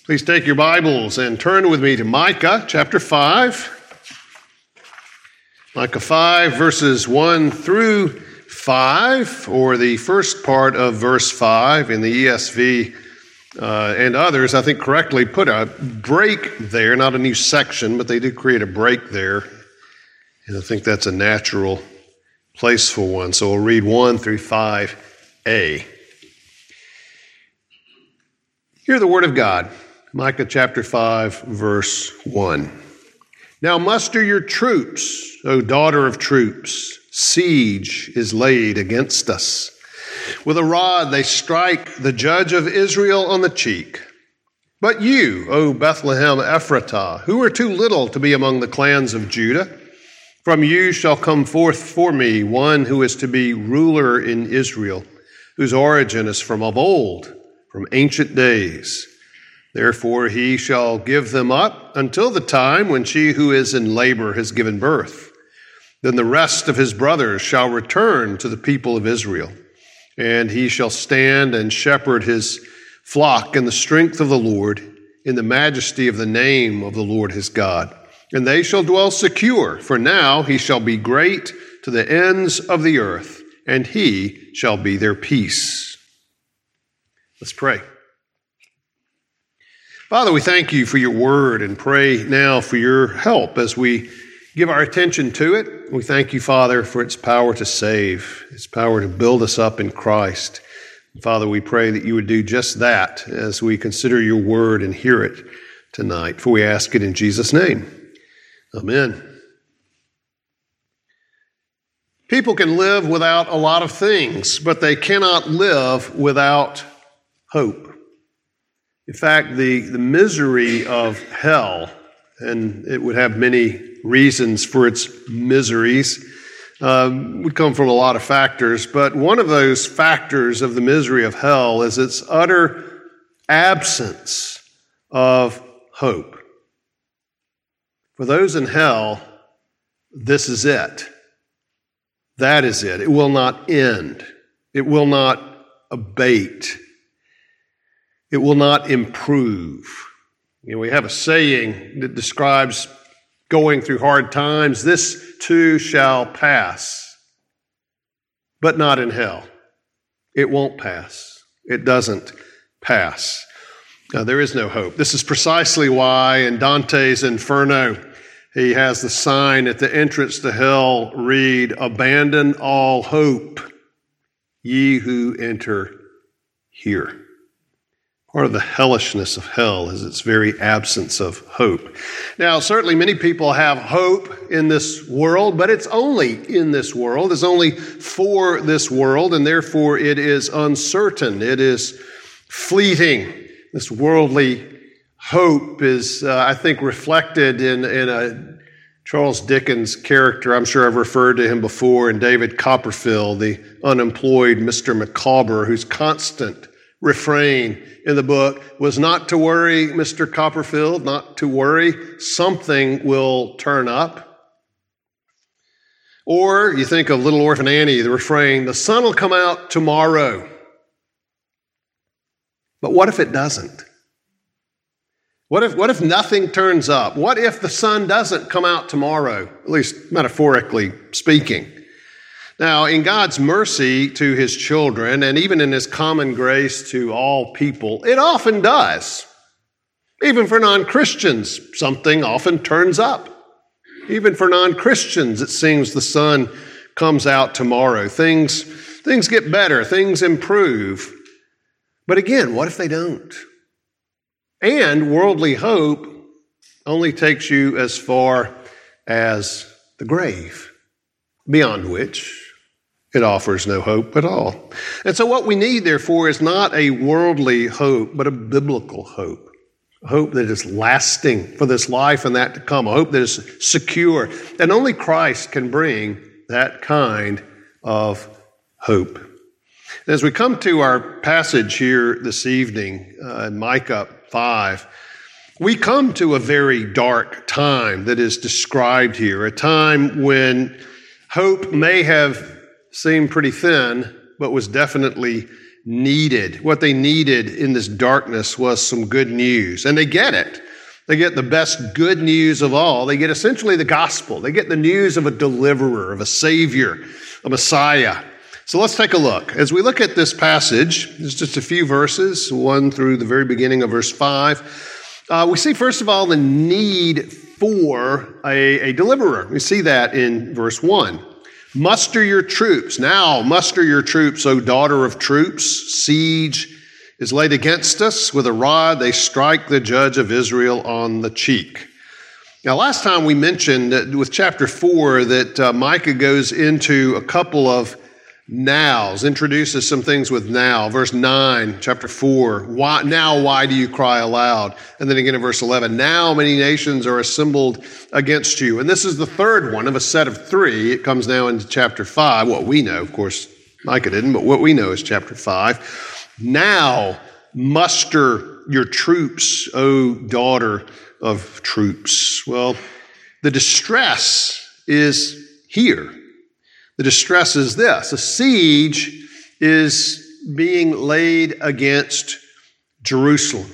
Please take your Bibles and turn with me to Micah chapter 5. Micah 5, verses 1 through 5, or the first part of verse 5 in the ESV and others, I think correctly put a break there, not a new section, but they did create a break there. And I think that's a natural place for one. So we'll read 1 through 5a. Hear the word of God. Micah chapter 5, verse 1. Now muster your troops, O daughter of troops. Siege is laid against us. With a rod they strike the judge of Israel on the cheek. But you, O Bethlehem Ephratah, who are too little to be among the clans of Judah, from you shall come forth for me one who is to be ruler in Israel, whose origin is from of old, from ancient days. Therefore he shall give them up until the time when she who is in labor has given birth. Then the rest of his brothers shall return to the people of Israel, and he shall stand and shepherd his flock in the strength of the Lord, in the majesty of the name of the Lord his God. And they shall dwell secure, for now he shall be great to the ends of the earth, and he shall be their peace. Let's pray. Father, we thank you for your word and pray now for your help as we give our attention to it. We thank you, Father, for its power to save, its power to build us up in Christ. Father, we pray that you would do just that as we consider your word and hear it tonight. For we ask it in Jesus' name. Amen. People can live without a lot of things, but they cannot live without hope. In fact, the misery of hell, and it would have many reasons for its miseries, would come from a lot of factors, but one of those factors of the misery of hell is its utter absence of hope. For those in hell, this is it. That is it. It will not end. It will not abate. It will not improve. You know, we have a saying that describes going through hard times. This too shall pass, but not in hell. It won't pass. It doesn't pass. There is no hope. This is precisely why in Dante's Inferno, he has the sign at the entrance to hell read, "Abandon all hope, ye who enter here." Part of the hellishness of hell is its very absence of hope. Now, certainly many people have hope in this world, but it's only in this world. It's only for this world, and therefore it is uncertain. It is fleeting. This worldly hope is, I think, reflected in a Charles Dickens character. I'm sure I've referred to him before, in David Copperfield, the unemployed Mr. Micawber, whose constant refrain in the book was not to worry, Mr. Copperfield, not to worry. Something will turn up. Or you think of Little Orphan Annie, the refrain, the sun will come out tomorrow. But what if it doesn't? What if nothing turns up? What if the sun doesn't come out tomorrow, at least metaphorically speaking? Now, in God's mercy to his children, and even in his common grace to all people, it often does. Even for non-Christians, something often turns up. Even for non-Christians, it seems the sun comes out tomorrow. Things get better, things improve. But again, what if they don't? And worldly hope only takes you as far as the grave, beyond which it offers no hope at all. And so what we need, therefore, is not a worldly hope, but a biblical hope. A hope that is lasting for this life and that to come. A hope that is secure. And only Christ can bring that kind of hope. And as we come to our passage here this evening in Micah 5, we come to a very dark time that is described here. A time when hope may have seemed pretty thin, but was definitely needed. What they needed in this darkness was some good news. And they get it. They get the best good news of all. They get essentially the gospel. They get the news of a deliverer, of a savior, a Messiah. So let's take a look. As we look at this passage, there's just a few verses, 1 through the very beginning of verse 5. We see, first of all, the need for a deliverer. We see that in verse 1. Muster your troops. Now muster your troops, O daughter of troops. Siege is laid against us. With a rod they strike the judge of Israel on the cheek. Now, last time we mentioned that with chapter 4 that Micah goes into a couple of nows, introduces some things with now. Verse 9, chapter 4, why do you cry aloud? And then again in verse 11, now many nations are assembled against you. And this is the third one of a set of 3. It comes now into chapter 5. What we know, of course, Micah didn't, but what we know is chapter 5. Now muster your troops, O daughter of troops. Well, the distress is here. The distress is this. A siege is being laid against Jerusalem.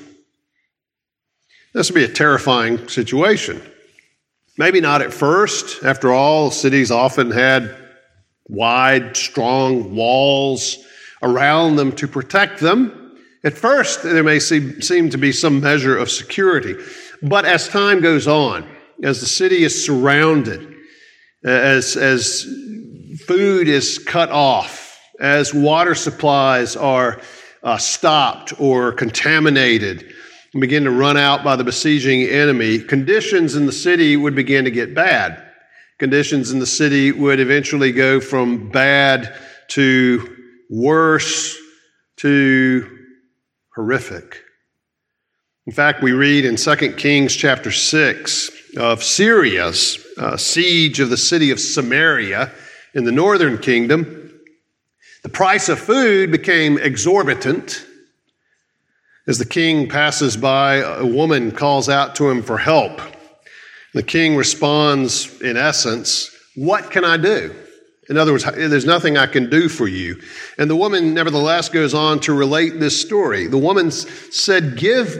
This would be a terrifying situation. Maybe not at first. After all, cities often had wide, strong walls around them to protect them. At first, there may seem to be some measure of security. But as time goes on, as the city is surrounded, as food is cut off, as water supplies are stopped or contaminated and begin to run out by the besieging enemy, conditions in the city would begin to get bad. Conditions in the city would eventually go from bad to worse to horrific. In fact, we read in 2 Kings chapter 6 of Syria's siege of the city of Samaria in the northern kingdom. The price of food became exorbitant. As the king passes by, a woman calls out to him for help. The king responds, in essence, "What can I do?" In other words, there's nothing I can do for you. And the woman, nevertheless, goes on to relate this story. The woman said,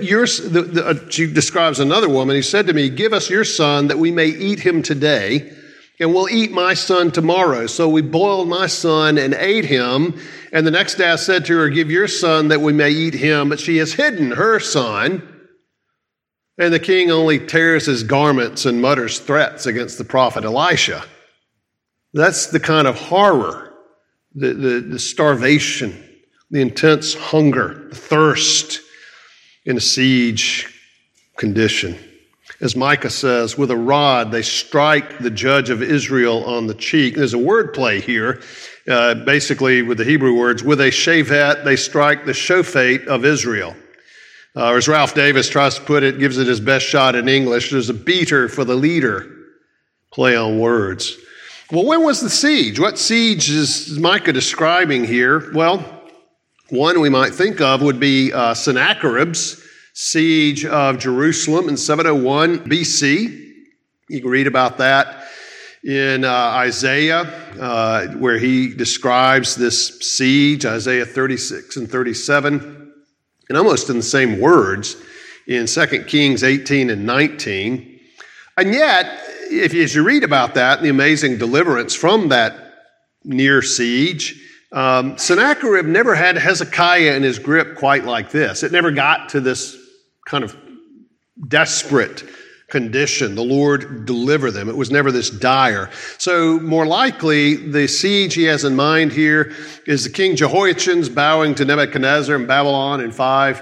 she describes another woman, who said to me, "Give us your son that we may eat him today, and we'll eat my son tomorrow." So we boiled my son and ate him. And the next day I said to her, "Give your son that we may eat him." But she has hidden her son. And the king only tears his garments and mutters threats against the prophet Elisha. That's the kind of horror, the starvation, the intense hunger, the thirst in a siege condition. As Micah says, with a rod they strike the judge of Israel on the cheek. There's a word play here, basically with the Hebrew words, with a shavet they strike the shofet of Israel. Or as Ralph Davis tries to put it, gives it his best shot in English, there's a beater for the leader. Play on words. Well, when was the siege? What siege is Micah describing here? Well, one we might think of would be Sennacherib's siege of Jerusalem in 701 BC. You can read about that in Isaiah, where he describes this siege, Isaiah 36 and 37, and almost in the same words in 2 Kings 18 and 19. And yet, as you read about that, the amazing deliverance from that near siege, Sennacherib never had Hezekiah in his grip quite like this. It never got to this kind of desperate condition. The Lord deliver them. It was never this dire. So more likely, the siege he has in mind here is the king Jehoiachin's bowing to Nebuchadnezzar in Babylon in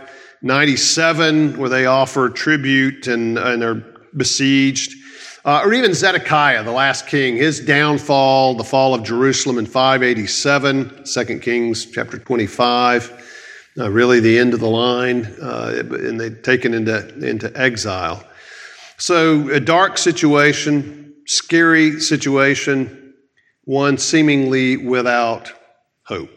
597, where they offer tribute and are besieged. Or even Zedekiah, the last king, his downfall, the fall of Jerusalem in 587, 2 Kings chapter 25, really the end of the line, and they're taken into exile. So a dark situation, scary situation, one seemingly without hope.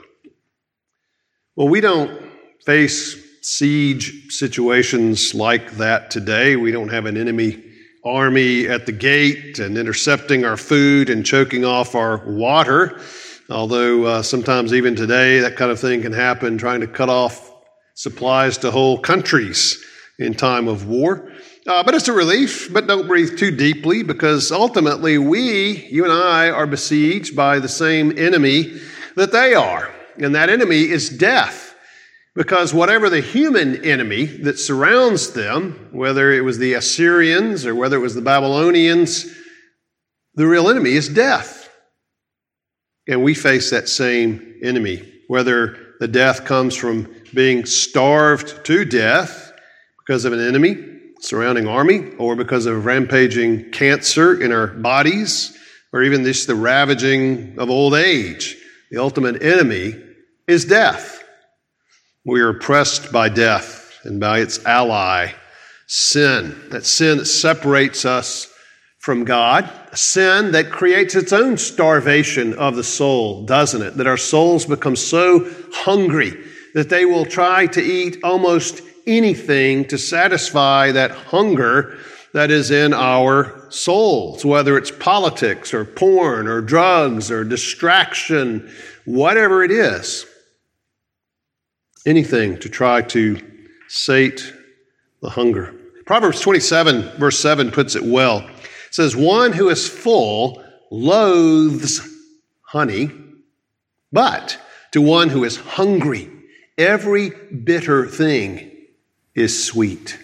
Well, we don't face siege situations like that today. We don't have an enemy army at the gate and intercepting our food and choking off our water. Although sometimes even today that kind of thing can happen, trying to cut off supplies to whole countries in time of war. But it's a relief, but don't breathe too deeply, because ultimately you and I, are besieged by the same enemy that they are. And that enemy is death. Because whatever the human enemy that surrounds them, whether it was the Assyrians or whether it was the Babylonians, the real enemy is death. And we face that same enemy, whether the death comes from being starved to death because of an enemy, surrounding army, or because of rampaging cancer in our bodies, or even just the ravaging of old age. The ultimate enemy is death. We are oppressed by death and by its ally, sin. That sin that separates us from God, a sin that creates its own starvation of the soul, doesn't it? That our souls become so hungry that they will try to eat almost anything to satisfy that hunger that is in our souls, whether it's politics or porn or drugs or distraction, whatever it is. Anything to try to sate the hunger. Proverbs 27, verse 7 puts it well. It says, "One who is full loathes honey, but to one who is hungry, every bitter thing is sweet."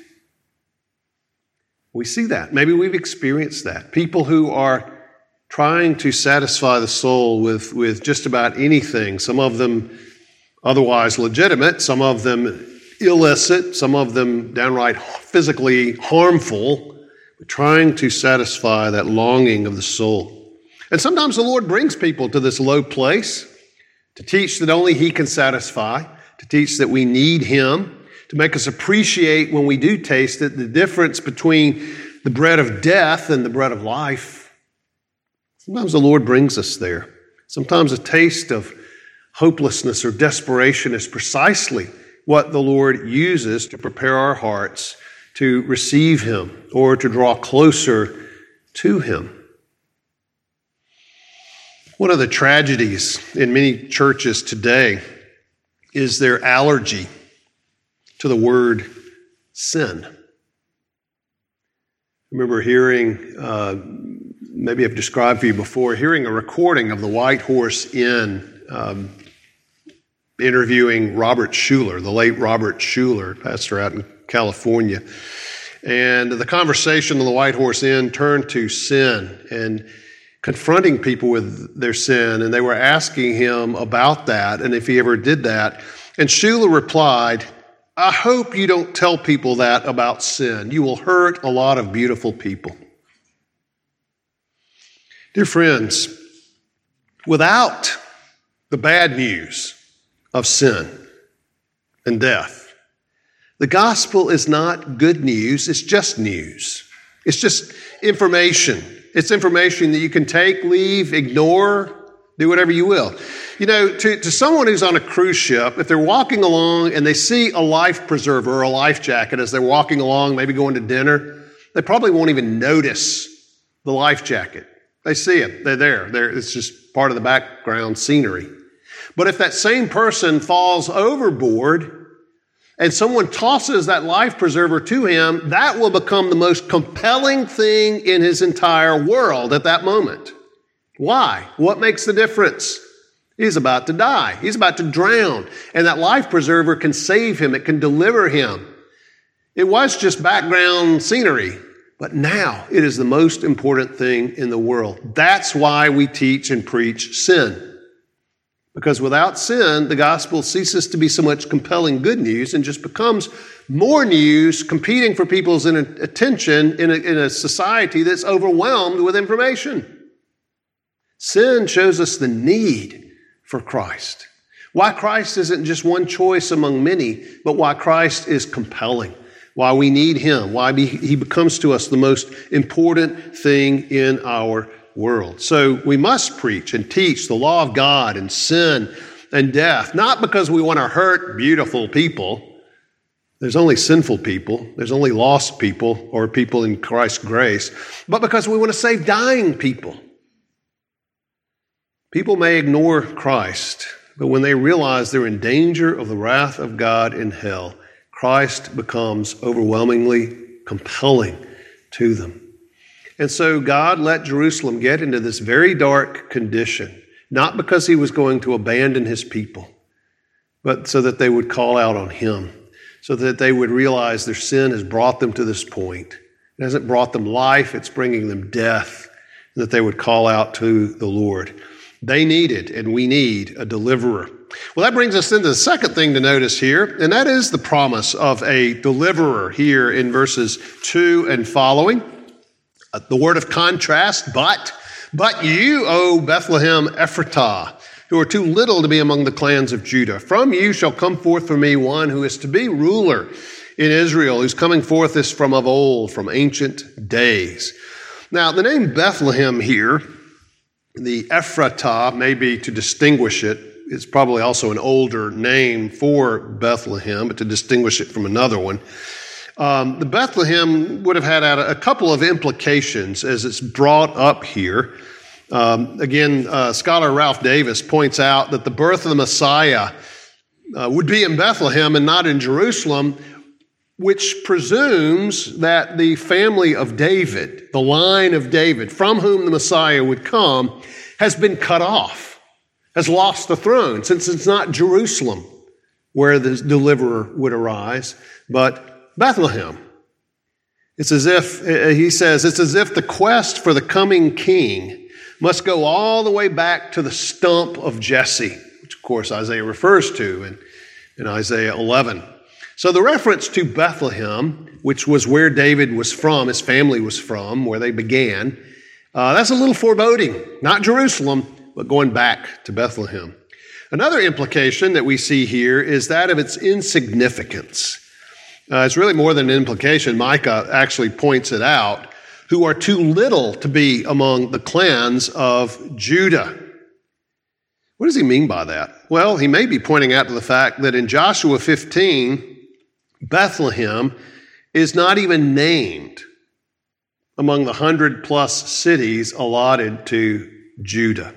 We see that. Maybe we've experienced that. People who are trying to satisfy the soul with just about anything, some of them otherwise legitimate, some of them illicit, some of them downright physically harmful, but trying to satisfy that longing of the soul. And sometimes the Lord brings people to this low place to teach that only He can satisfy, to teach that we need Him, to make us appreciate when we do taste it, the difference between the bread of death and the bread of life. Sometimes the Lord brings us there. Sometimes a taste of hopelessness or desperation is precisely what the Lord uses to prepare our hearts to receive Him or to draw closer to Him. One of the tragedies in many churches today is their allergy to the word sin. I remember hearing, maybe I've described for you before, hearing a recording of the White Horse Inn interviewing Robert Schuller, the late Robert Schuller, pastor out in California. And the conversation on the White Horse Inn turned to sin and confronting people with their sin. And they were asking him about that and if he ever did that. And Schuller replied, "I hope you don't tell people that about sin. You will hurt a lot of beautiful people." Dear friends, without the bad news of sin and death, the gospel is not good news, it's just news. It's just information. It's information that you can take, leave, ignore, do whatever you will. You know, to someone who's on a cruise ship, if they're walking along and they see a life preserver or a life jacket as they're walking along, maybe going to dinner, they probably won't even notice the life jacket. They see it. They're there. It's just part of the background scenery. But if that same person falls overboard and someone tosses that life preserver to him, that will become the most compelling thing in his entire world at that moment. Why? What makes the difference? He's about to die. He's about to drown. And that life preserver can save him. It can deliver him. It was just background scenery. But now it is the most important thing in the world. That's why we teach and preach sin. Because without sin, the gospel ceases to be so much compelling good news and just becomes more news competing for people's attention in a society that's overwhelmed with information. Sin shows us the need for Christ. Why Christ isn't just one choice among many, but why Christ is compelling. Why we need Him. Why He becomes to us the most important thing in our world. So we must preach and teach the law of God and sin and death, not because we want to hurt beautiful people. There's only sinful people. There's only lost people or people in Christ's grace, but because we want to save dying people. People may ignore Christ, but when they realize they're in danger of the wrath of God in hell, Christ becomes overwhelmingly compelling to them. And so God let Jerusalem get into this very dark condition, not because he was going to abandon his people, but so that they would call out on him, so that they would realize their sin has brought them to this point. It hasn't brought them life, it's bringing them death, and that they would call out to the Lord. They needed, and we need, a deliverer. Well, that brings us into the second thing to notice here, and that is the promise of a deliverer here in verses 2 and following. The word of contrast, but you, O Bethlehem Ephratah, who are too little to be among the clans of Judah, from you shall come forth for me one who is to be ruler in Israel, whose coming forth is from of old, from ancient days. Now, the name Bethlehem here, the Ephratah, maybe to distinguish it, it's probably also an older name for Bethlehem, but to distinguish it from another one. The Bethlehem would have had a couple of implications as it's brought up here. Scholar Ralph Davis points out that the birth of the Messiah would be in Bethlehem and not in Jerusalem, which presumes that the family of David, the line of David, from whom the Messiah would come, has been cut off, has lost the throne, since it's not Jerusalem where the deliverer would arise, but Bethlehem. It's as if, he says, it's as if the quest for the coming king must go all the way back to the stump of Jesse, which of course Isaiah refers to in Isaiah 11. So the reference to Bethlehem, which was where David was from, his family was from, where they began, that's a little foreboding. Not Jerusalem, but going back to Bethlehem. Another implication that we see here is that of its insignificance. It's really more than an implication. Micah actually points it out, who are too little to be among the clans of Judah. What does he mean by that? Well, he may be pointing out to the fact that in Joshua 15, Bethlehem is not even named among the 100+ cities allotted to Judah.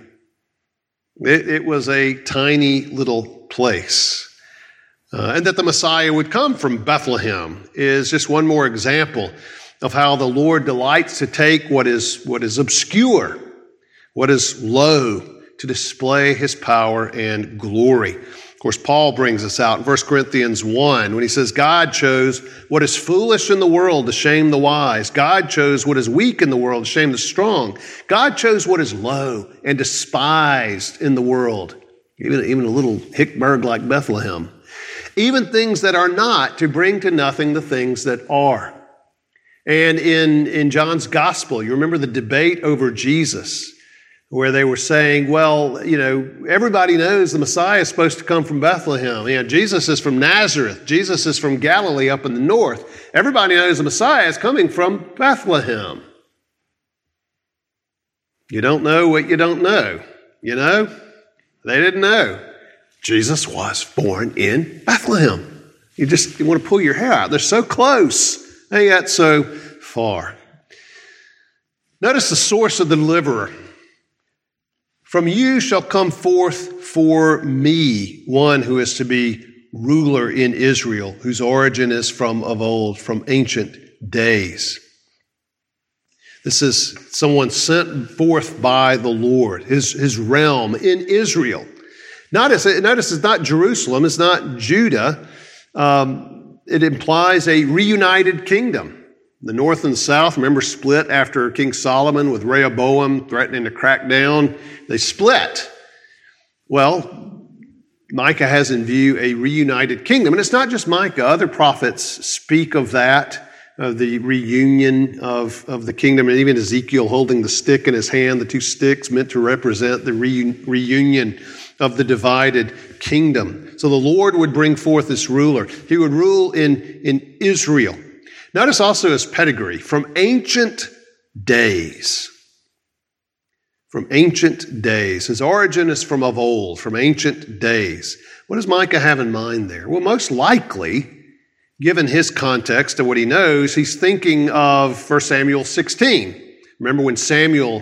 It was a tiny little place. And that the Messiah would come from Bethlehem is just one more example of how the Lord delights to take what is obscure, what is low, to display his power and glory. Of course, Paul brings us out in 1 Corinthians 1 when he says, God chose what is foolish in the world to shame the wise. God chose what is weak in the world to shame the strong. God chose what is low and despised in the world, even a little hickburg like Bethlehem. Even things that are not, to bring to nothing the things that are. And in John's gospel, you remember the debate over Jesus, where they were saying, well, everybody knows the Messiah is supposed to come from Bethlehem. Jesus is from Nazareth. Jesus is from Galilee up in the north. Everybody knows the Messiah is coming from Bethlehem. You don't know what you don't know. They didn't know. Jesus was born in Bethlehem. You want to pull your hair out. They're so close, and yet so far. Notice the source of the deliverer. From you shall come forth for me one who is to be ruler in Israel, whose origin is from of old, from ancient days. This is someone sent forth by the Lord, his realm in Israel. Notice it's not Jerusalem, it's not Judah. It implies a reunited kingdom. The north and the south, remember, split after King Solomon with Rehoboam threatening to crack down. They split. Well, Micah has in view a reunited kingdom. And it's not just Micah. Other prophets speak of that, of the reunion of the kingdom. And even Ezekiel holding the stick in his hand, the two sticks meant to represent the reunion of the divided kingdom. So the Lord would bring forth this ruler. He would rule in Israel. Notice also his pedigree, from ancient days. From ancient days. His origin is from of old, from ancient days. What does Micah have in mind there? Well, most likely, given his context and what he knows, he's thinking of 1 Samuel 16. Remember when Samuel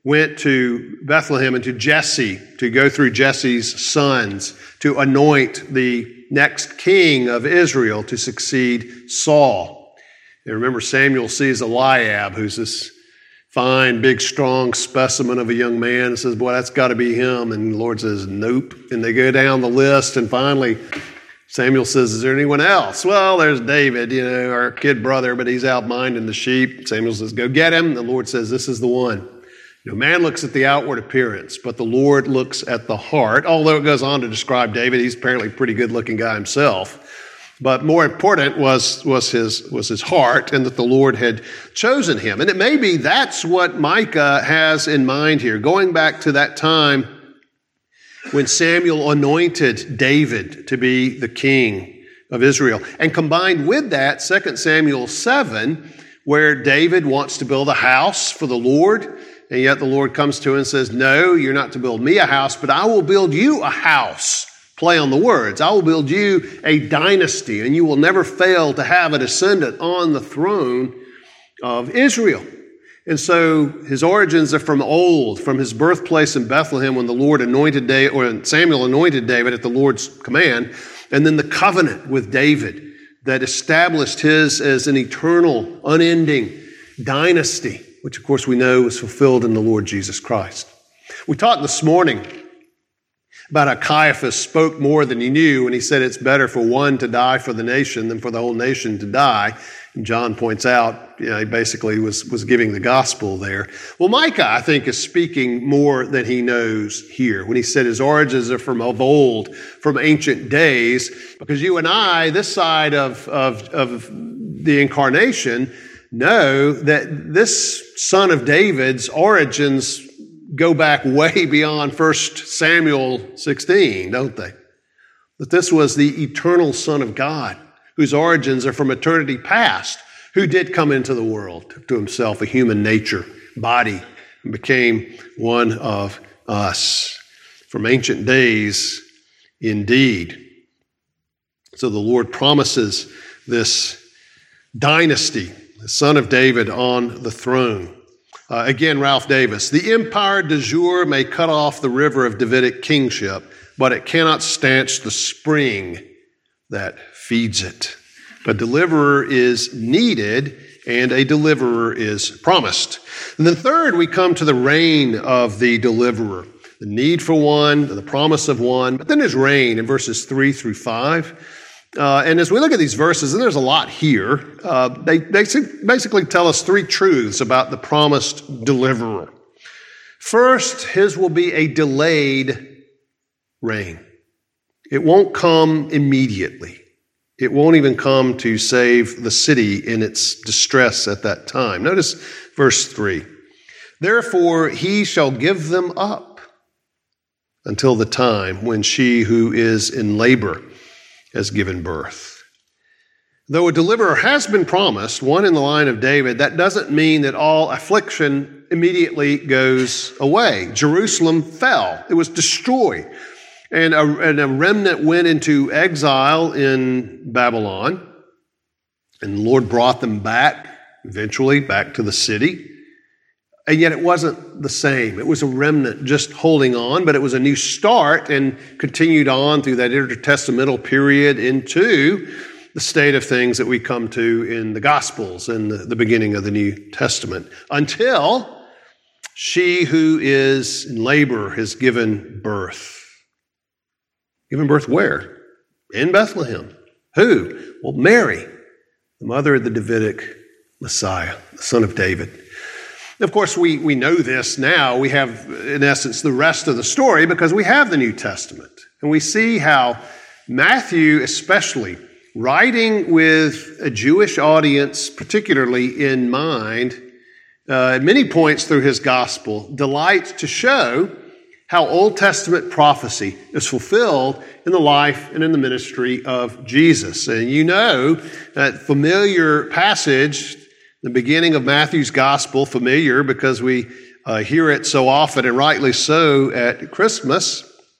went to Bethlehem and to Jesse to go through Jesse's sons to anoint the next king of Israel to succeed Saul. And remember, Samuel sees Eliab, who's this fine, big, strong specimen of a young man, and says, boy, that's got to be him. And the Lord says, nope. And they go down the list, and finally Samuel says, is there anyone else? Well, there's David, our kid brother, but he's out minding the sheep. Samuel says, go get him. The Lord says, this is the one. Man looks at the outward appearance, but the Lord looks at the heart. Although it goes on to describe David, he's apparently a pretty good-looking guy himself. But more important was his heart, and that the Lord had chosen him. And it may be that's what Micah has in mind here, going back to that time when Samuel anointed David to be the king of Israel. And combined with that, 2 Samuel 7, where David wants to build a house for the Lord, and yet the Lord comes to him and says, no, you're not to build me a house, but I will build you a house. Play on the words. I will build you a dynasty, and you will never fail to have a descendant on the throne of Israel. And so his origins are from old, from his birthplace in Bethlehem when the Lord anointed David, or Samuel anointed David at the Lord's command, and then the covenant with David that established his as an eternal, unending dynasty, which of course we know was fulfilled in the Lord Jesus Christ. We talked this morning about how Caiaphas spoke more than he knew when he said it's better for one to die for the nation than for the whole nation to die. And John points out, he basically was giving the gospel there. Well, Micah, I think, is speaking more than he knows here when he said his origins are from of old, from ancient days, because you and I, this side of the incarnation, know that this son of David's origins go back way beyond 1 Samuel 16, don't they? That this was the eternal Son of God, whose origins are from eternity past, who did come into the world, took to himself a human nature, body, and became one of us. From ancient days, indeed. So the Lord promises this dynasty, the Son of David on the throne. Again, Ralph Davis, the empire de jour may cut off the river of Davidic kingship, but it cannot stanch the spring that feeds it. A deliverer is needed, and a deliverer is promised. And then third, we come to the reign of the deliverer. The need for one, the promise of one, but then there's reign in verses 3 through 5. And as we look at these verses, and there's a lot here, they basically tell us three truths about the promised deliverer. First, his will be a delayed reign. It won't come immediately. It won't even come to save the city in its distress at that time. Notice verse 3. Therefore, he shall give them up until the time when she who is in labor has given birth. Though a deliverer has been promised, one in the line of David, that doesn't mean that all affliction immediately goes away. Jerusalem fell. It was destroyed. And a remnant went into exile in Babylon. And the Lord brought them back, eventually, back to the city. And yet it wasn't the same. It was a remnant just holding on, but it was a new start and continued on through that intertestamental period into the state of things that we come to in the Gospels and the beginning of the New Testament, until she who is in labor has given birth. Given birth where? In Bethlehem. Who? Well, Mary, the mother of the Davidic Messiah, the son of David. Of course, we know this now. We have, in essence, the rest of the story because we have the New Testament. And we see how Matthew, especially, writing with a Jewish audience particularly in mind, at many points through his gospel, delights to show how Old Testament prophecy is fulfilled in the life and in the ministry of Jesus. And you know that familiar passage, the beginning of Matthew's gospel, familiar because we hear it so often and rightly so at Christmas.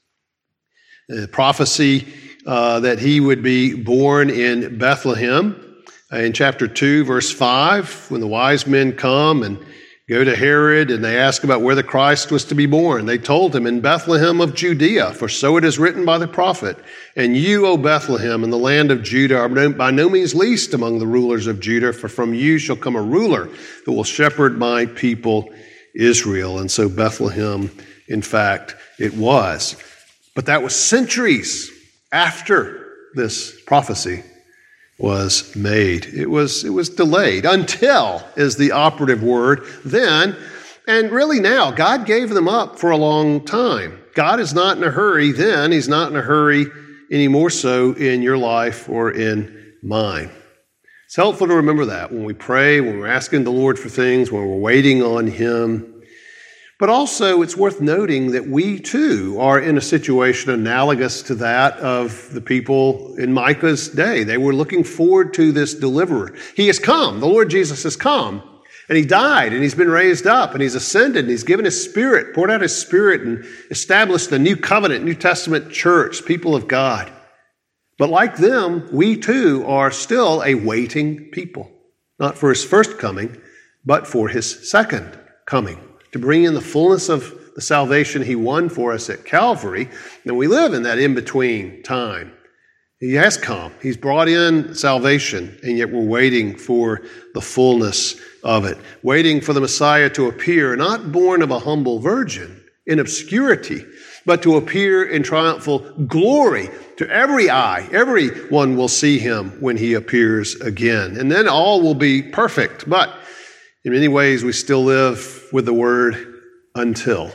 The prophecy that he would be born in Bethlehem in chapter 2, verse 5, when the wise men come and Go to Herod, and they ask about where the Christ was to be born. They told him, in Bethlehem of Judea, for so it is written by the prophet, and you, O Bethlehem, in the land of Judah, are by no means least among the rulers of Judah, for from you shall come a ruler who will shepherd my people Israel. And so Bethlehem, in fact, it was. But that was centuries after this prophecy was made. It was delayed until is the operative word then, and really now. God gave them up for a long time. God is not in a hurry then. He's not in a hurry any more so in your life or in mine. It's helpful to remember that when we pray, when we're asking the Lord for things, when we're waiting on Him. But also, it's worth noting that we, too, are in a situation analogous to that of the people in Micah's day. They were looking forward to this deliverer. He has come. The Lord Jesus has come. And He died, and He's been raised up, and He's ascended, and He's given His Spirit, poured out His Spirit, and established the New Covenant, New Testament church, people of God. But like them, we, too, are still a waiting people. Not for His first coming, but for His second coming, to bring in the fullness of the salvation He won for us at Calvary. And we live in that in-between time. He has come. He's brought in salvation, and yet we're waiting for the fullness of it. Waiting for the Messiah to appear, not born of a humble virgin in obscurity, but to appear in triumphal glory to every eye. Everyone will see Him when He appears again. And then all will be perfect. But in many ways, we still live with the word until.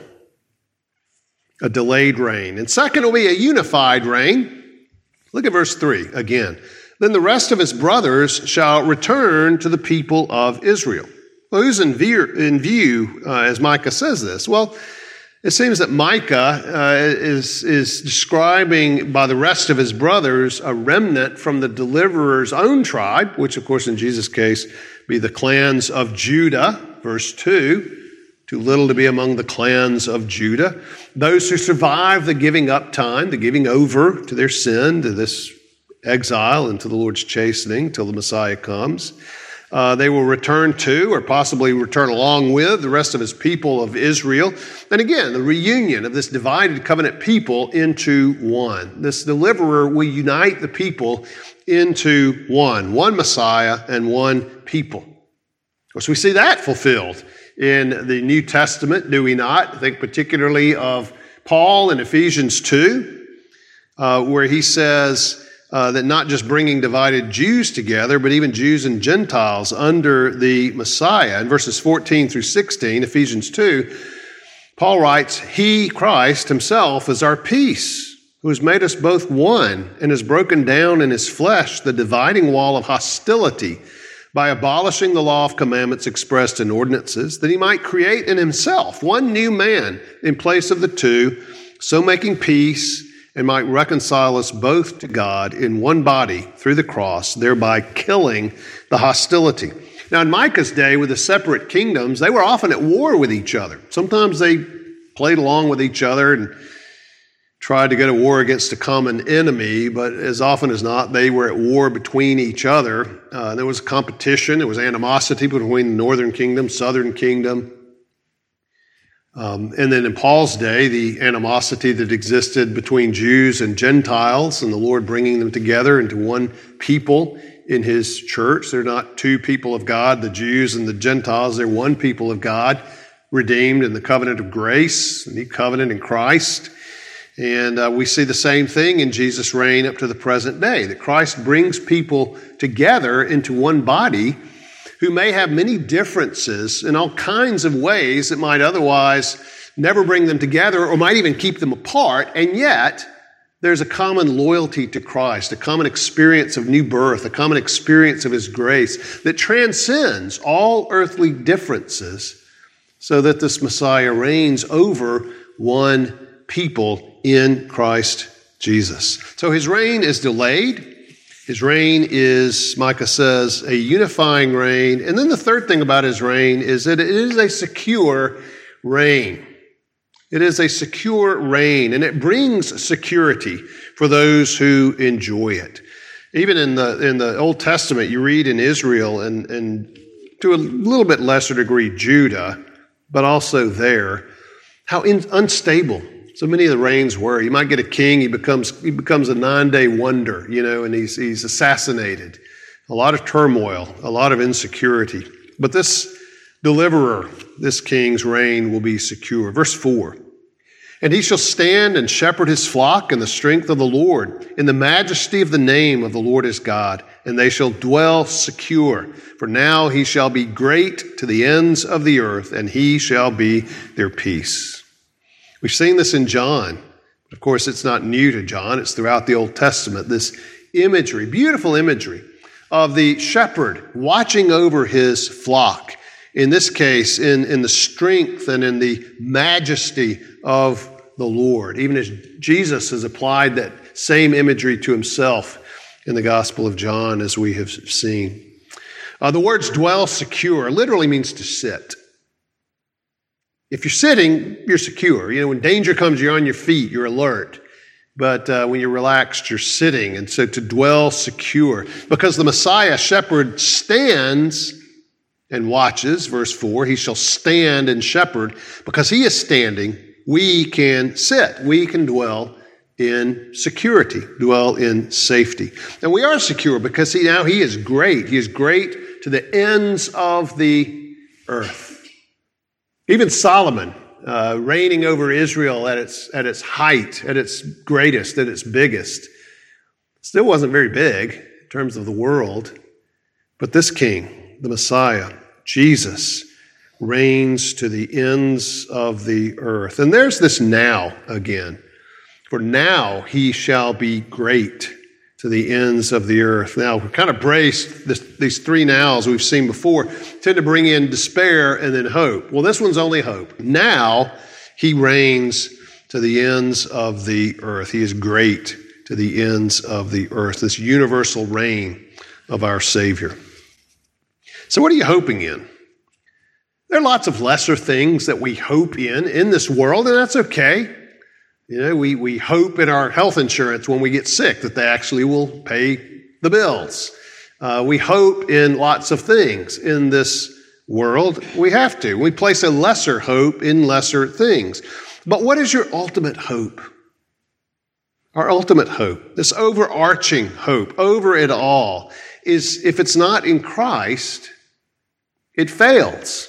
A delayed reign. And second will be a unified reign. Look at verse 3 again. Then the rest of His brothers shall return to the people of Israel. Well, who's in view as Micah says this? Well, it seems that Micah is describing by the rest of his brothers a remnant from the deliverer's own tribe, which of course in Jesus' case be the clans of Judah, verse 2, too little to be among the clans of Judah. Those who survive the giving up time, the giving over to their sin, to this exile and to the Lord's chastening till the Messiah comes. They will return to, or possibly return along with, the rest of His people of Israel. And again, the reunion of this divided covenant people into one. This deliverer will unite the people into one Messiah and one people. Of course, we see that fulfilled in the New Testament, do we not? I think particularly of Paul in Ephesians 2, where he says, that not just bringing divided Jews together, but even Jews and Gentiles under the Messiah. In verses 14 through 16, Ephesians 2, Paul writes, He, Christ Himself, is our peace, who has made us both one and has broken down in His flesh the dividing wall of hostility by abolishing the law of commandments expressed in ordinances, that He might create in Himself one new man in place of the two, so making peace, and might reconcile us both to God in one body through the cross, thereby killing the hostility. Now, in Micah's day, with the separate kingdoms, they were often at war with each other. Sometimes they played along with each other and tried to go to war against a common enemy, but as often as not, they were at war between each other. There was competition. There was animosity between the northern kingdom, southern kingdom. And then in Paul's day, the animosity that existed between Jews and Gentiles, and the Lord bringing them together into one people in His church. They're not two people of God, the Jews and the Gentiles. They're one people of God, redeemed in the covenant of grace, the new covenant in Christ. And we see the same thing in Jesus' reign up to the present day, that Christ brings people together into one body who may have many differences in all kinds of ways that might otherwise never bring them together or might even keep them apart. And yet, there's a common loyalty to Christ, a common experience of new birth, a common experience of His grace that transcends all earthly differences so that this Messiah reigns over one people in Christ Jesus. So His reign is delayed. His reign is, Micah says, a unifying reign. And then the third thing about His reign is that it is a secure reign. It is a secure reign, and it brings security for those who enjoy it. Even in the Old Testament, you read in Israel, and to a little bit lesser degree Judah, but also there, how unstable so many of the reigns were. You might get a king, he becomes a 9-day wonder, and he's assassinated. A lot of turmoil, a lot of insecurity. But this deliverer, this king's reign will be secure. Verse 4, and he shall stand and shepherd his flock in the strength of the Lord, in the majesty of the name of the Lord his God, and they shall dwell secure. For now he shall be great to the ends of the earth, and he shall be their peace. We've seen this in John. Of course, it's not new to John. It's throughout the Old Testament, this imagery, beautiful imagery of the shepherd watching over his flock. In this case, in the strength and in the majesty of the Lord, even as Jesus has applied that same imagery to himself in the Gospel of John, as we have seen. The words dwell secure literally means to sit. If you're sitting, you're secure. When danger comes, you're on your feet, you're alert. But when you're relaxed, you're sitting. And so to dwell secure, because the Messiah shepherd stands and watches, verse 4, he shall stand and shepherd. Because he is standing, we can sit. We can dwell in security, dwell in safety. And we are secure because he is great. He is great to the ends of the earth. Even Solomon, reigning over Israel at its height, at its greatest, at its biggest, still wasn't very big in terms of the world. But this king, the Messiah, Jesus, reigns to the ends of the earth. And there's this now again. For now he shall be great to the ends of the earth. Now, we kind of braced these three nows we've seen before, tend to bring in despair and then hope. Well, this one's only hope. Now he reigns to the ends of the earth. He is great to the ends of the earth, this universal reign of our Savior. So what are you hoping in? There are lots of lesser things that we hope in this world, and that's okay. We hope in our health insurance when we get sick that they actually will pay the bills. We hope in lots of things in this world. We have to. We place a lesser hope in lesser things. But what is your ultimate hope? Our ultimate hope, this overarching hope over it all, is if it's not in Christ, it fails.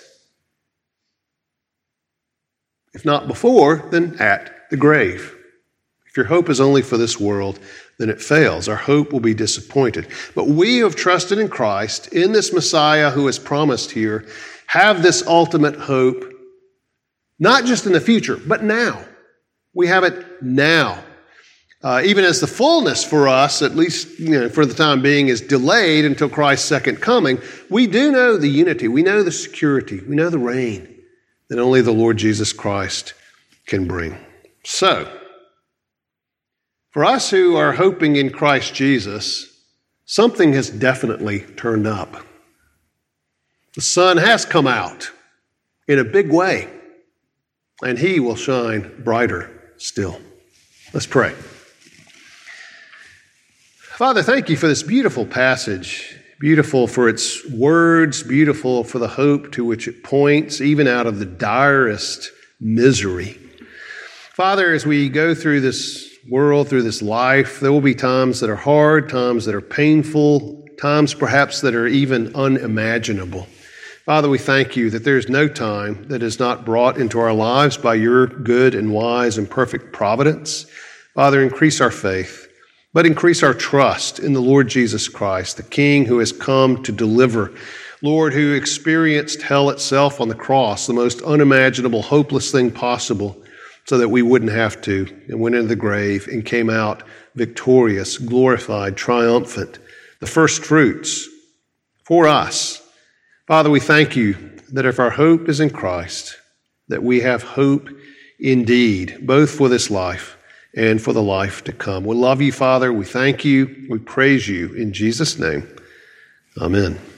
If not before, then at the grave. If your hope is only for this world, then it fails. Our hope will be disappointed. But we who have trusted in Christ, in this Messiah who is promised here, have this ultimate hope, not just in the future, but now. We have it now. Even as the fullness for us, at least for the time being, is delayed until Christ's second coming, we do know the unity, we know the security, we know the reign that only the Lord Jesus Christ can bring. So, for us who are hoping in Christ Jesus, something has definitely turned up. The sun has come out in a big way, and he will shine brighter still. Let's pray. Father, thank you for this beautiful passage, beautiful for its words, beautiful for the hope to which it points, even out of the direst misery. Father, as we go through this world, through this life, there will be times that are hard, times that are painful, times perhaps that are even unimaginable. Father, we thank you that there is no time that is not brought into our lives by your good and wise and perfect providence. Father, increase our faith, but increase our trust in the Lord Jesus Christ, the King who has come to deliver, Lord, who experienced hell itself on the cross, the most unimaginable, hopeless thing possible, so that we wouldn't have to, and went into the grave and came out victorious, glorified, triumphant, the first fruits for us. Father, we thank you that if our hope is in Christ, that we have hope indeed, both for this life and for the life to come. We love you, Father. We thank you. We praise you in Jesus' name. Amen.